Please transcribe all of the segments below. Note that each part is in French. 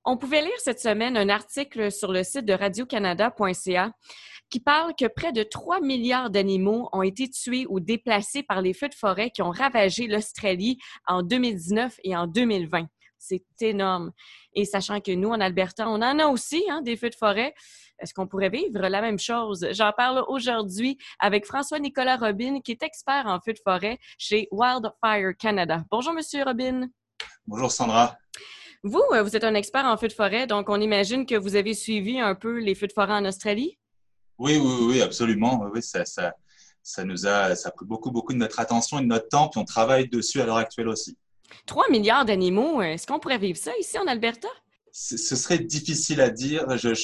On pouvait lire cette semaine un article sur le site de radiocanada.ca qui parle que près de 3 milliards d'animaux ont été tués ou déplacés par les feux de forêt qui ont ravagé l'Australie en 2019 et en 2020. C'est énorme. Et sachant que nous, en Alberta, on en a aussi des feux de forêt, est-ce qu'on pourrait vivre la même chose? J'en parle aujourd'hui avec François-Nicolas Robin, qui est expert en feux de forêt chez Wildfire Canada. Bonjour, Monsieur Robin. Bonjour Sandra. Vous êtes un expert en feux de forêt, donc on imagine que vous avez suivi un peu les feux de forêt en Australie? Oui, absolument. Oui, ça a pris beaucoup de notre attention et de notre temps, puis on travaille dessus à l'heure actuelle aussi. 3 milliards d'animaux, est-ce qu'on pourrait vivre ça ici en Alberta? Ce serait difficile à dire.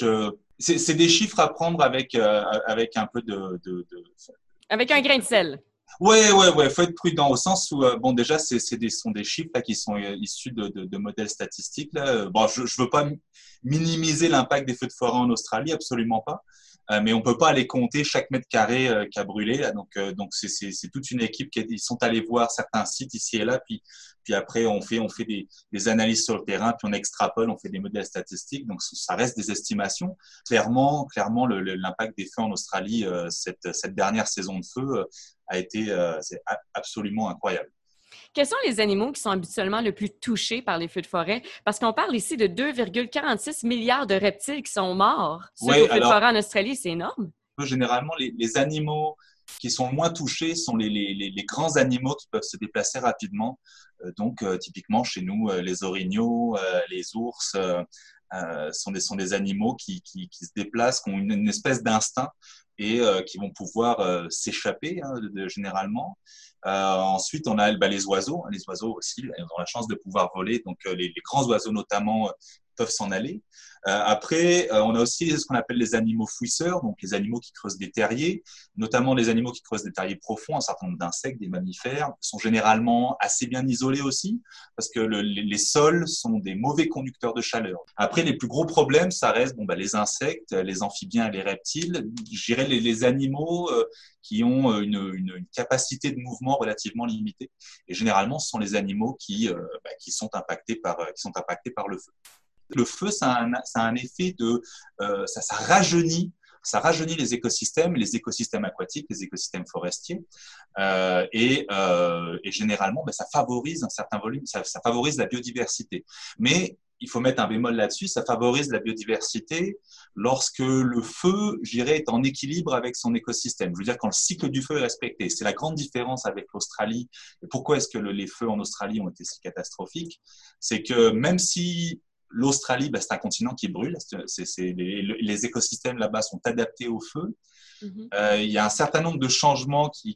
C'est des chiffres à prendre avec un peu de... Avec un grain de sel. Ouais. Faut être prudent au sens où, déjà, sont des chiffres là, qui sont issus de modèles statistiques. Là. Bon, je veux pas minimiser l'impact des feux de forêt en Australie, absolument pas. Mais on peut pas aller compter chaque mètre carré qui a brûlé. Là. Donc c'est toute une équipe ils sont allés voir certains sites ici et là, puis après on fait des analyses sur le terrain, puis on extrapole, on fait des modèles statistiques. Donc ça reste des estimations. Clairement, l'impact des feux en Australie cette dernière saison de feu a été c'est absolument incroyable. Quels sont les animaux qui sont habituellement le plus touchés par les feux de forêt? Parce qu'on parle ici de 2,46 milliards de reptiles qui sont morts suite aux feux de forêt en Australie. C'est énorme. Généralement, les animaux qui sont moins touchés sont les grands animaux qui peuvent se déplacer rapidement. Donc, typiquement, chez nous, les orignaux, les ours sont des animaux qui se déplacent, qui ont une espèce d'instinct et qui vont pouvoir s'échapper généralement. Ensuite, on a les oiseaux. Les oiseaux aussi, ils ont la chance de pouvoir voler. Donc, les grands oiseaux notamment peuvent s'en aller. Après, on a aussi ce qu'on appelle les animaux fouisseurs, donc les animaux qui creusent des terriers, notamment les animaux qui creusent des terriers profonds. Un certain nombre d'insectes, des mammifères, sont généralement assez bien isolés aussi, parce que les sols sont des mauvais conducteurs de chaleur. Après, les plus gros problèmes, ça reste les insectes, les amphibiens et les reptiles. Je dirais les animaux qui ont une capacité de mouvement relativement limitée. Et généralement, ce sont les animaux qui sont impactés par le feu. Le feu, ça a un effet ça rajeunit. Ça rajeunit les écosystèmes aquatiques, les écosystèmes forestiers, et généralement, ça favorise un certain volume, ça favorise la biodiversité. Mais il faut mettre un bémol là-dessus, ça favorise la biodiversité lorsque le feu, je dirais, est en équilibre avec son écosystème. Je veux dire, quand le cycle du feu est respecté. C'est la grande différence avec l'Australie. Et pourquoi est-ce que les feux en Australie ont été si catastrophiques? C'est que même si l'Australie, c'est un continent qui brûle. Les écosystèmes là-bas sont adaptés au feu. Il y a un certain nombre de changements qui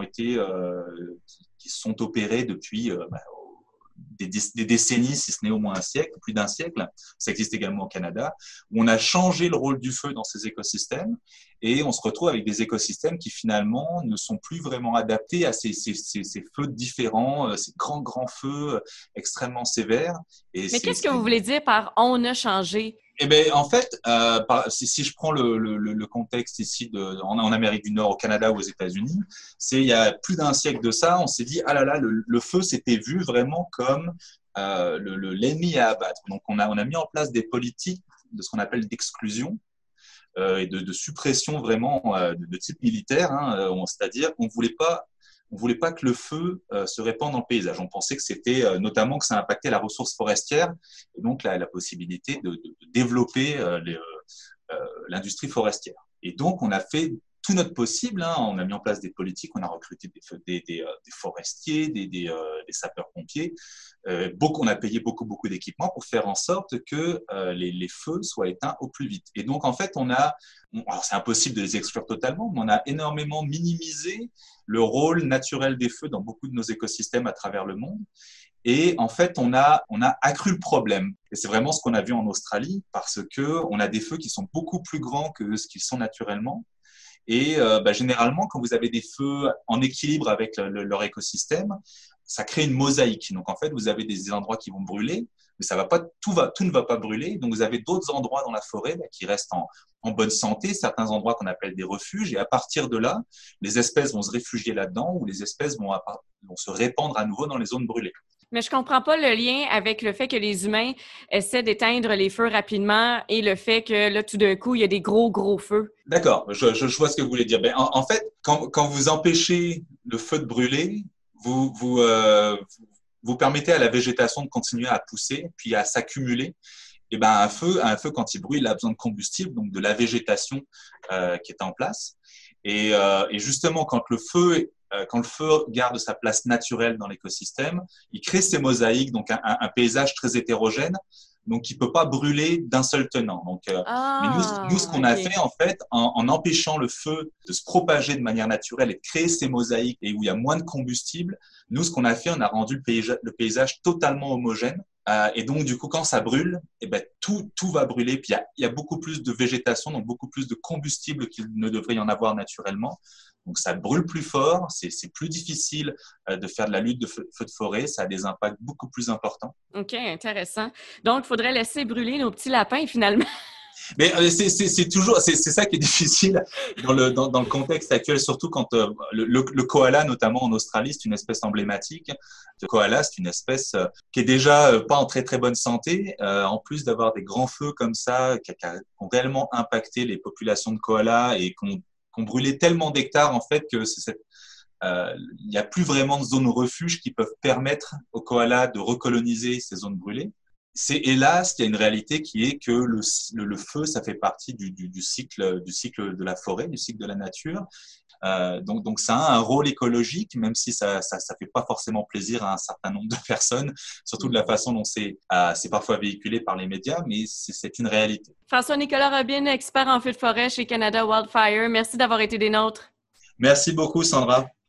sont opérés depuis des décennies, si ce n'est au moins un siècle, plus d'un siècle. Ça existe également au Canada, où on a changé le rôle du feu dans ces écosystèmes et on se retrouve avec des écosystèmes qui finalement ne sont plus vraiment adaptés à ces feux différents, ces grands feux extrêmement sévères. Mais qu'est-ce que vous voulez dire par « on a changé » ? Eh bien, en fait, si je prends le contexte ici en Amérique du Nord, au Canada ou aux États-Unis, il y a plus d'un siècle de ça, on s'est dit ah là là, le feu s'était vu vraiment comme l'ennemi à abattre. Donc on a mis en place des politiques de ce qu'on appelle d'exclusion et de suppression vraiment de type militaire, c'est-à-dire qu'on on voulait pas que le feu se répande dans le paysage. On pensait que c'était notamment que ça impactait la ressource forestière et donc la possibilité de développer l'industrie forestière. Et donc, on a fait tout notre possible. On a mis en place des politiques, on a recruté des forestiers, des sapeurs-pompiers. On a payé beaucoup d'équipements pour faire en sorte que les feux soient éteints au plus vite. Et donc, en fait, alors c'est impossible de les exclure totalement, mais on a énormément minimisé le rôle naturel des feux dans beaucoup de nos écosystèmes à travers le monde. Et en fait, on a accru le problème. Et c'est vraiment ce qu'on a vu en Australie, parce qu'on a des feux qui sont beaucoup plus grands que ce qu'ils sont naturellement. Et généralement, quand vous avez des feux en équilibre avec leur écosystème, ça crée une mosaïque. Donc, en fait, vous avez des endroits qui vont brûler, mais tout ne va pas brûler. Donc, vous avez d'autres endroits dans la forêt qui restent en bonne santé, certains endroits qu'on appelle des refuges. Et à partir de là, les espèces vont se réfugier là-dedans ou les espèces vont se répandre à nouveau dans les zones brûlées. Mais je comprends pas le lien avec le fait que les humains essaient d'éteindre les feux rapidement et le fait que là, tout d'un coup, il y a des gros, gros feux. D'accord, je vois ce que vous voulez dire. Ben, en fait, quand vous empêchez le feu de brûler, vous permettez à la végétation de continuer à pousser, puis à s'accumuler. Et ben un feu, quand il brûle, il a besoin de combustible, donc de la végétation qui est en place. Et justement, quand le feu garde sa place naturelle dans l'écosystème, il crée ces mosaïques, donc un paysage très hétérogène, donc qui peut pas brûler d'un seul tenant. Mais nous, ce Ah, qu'on a OK. fait en fait, en empêchant le feu de se propager de manière naturelle et de créer ces mosaïques et où il y a moins de combustible, nous, ce qu'on a fait, on a rendu le paysage totalement homogène. Et donc, du coup, quand ça brûle, eh ben, tout va brûler. Puis, il y a beaucoup plus de végétation, donc beaucoup plus de combustible qu'il ne devrait y en avoir naturellement. Donc, ça brûle plus fort, c'est plus difficile de faire de la lutte de feu de forêt, ça a des impacts beaucoup plus importants. OK, intéressant. Donc, il faudrait laisser brûler nos petits lapins, finalement. Mais c'est toujours, c'est ça qui est difficile dans le contexte actuel, surtout quand le koala, notamment en Australie, c'est une espèce emblématique. Le koala, c'est une espèce qui est déjà pas en très très bonne santé. En plus d'avoir des grands feux comme ça, qui ont réellement impacté les populations de koalas et qu'on brûlé tellement d'hectares en fait que il n'y a plus vraiment de zones refuge qui peuvent permettre aux koalas de recoloniser ces zones brûlées. C'est hélas qu'il y a une réalité qui est que le feu, ça fait partie du cycle de la forêt, du cycle de la nature. Donc ça a un rôle écologique, même si ça fait pas forcément plaisir à un certain nombre de personnes, surtout de la façon dont c'est parfois véhiculé par les médias, mais c'est une réalité. François-Nicolas Robin, expert en feux de forêt chez Canada Wildfire. Merci d'avoir été des nôtres. Merci beaucoup, Sandra.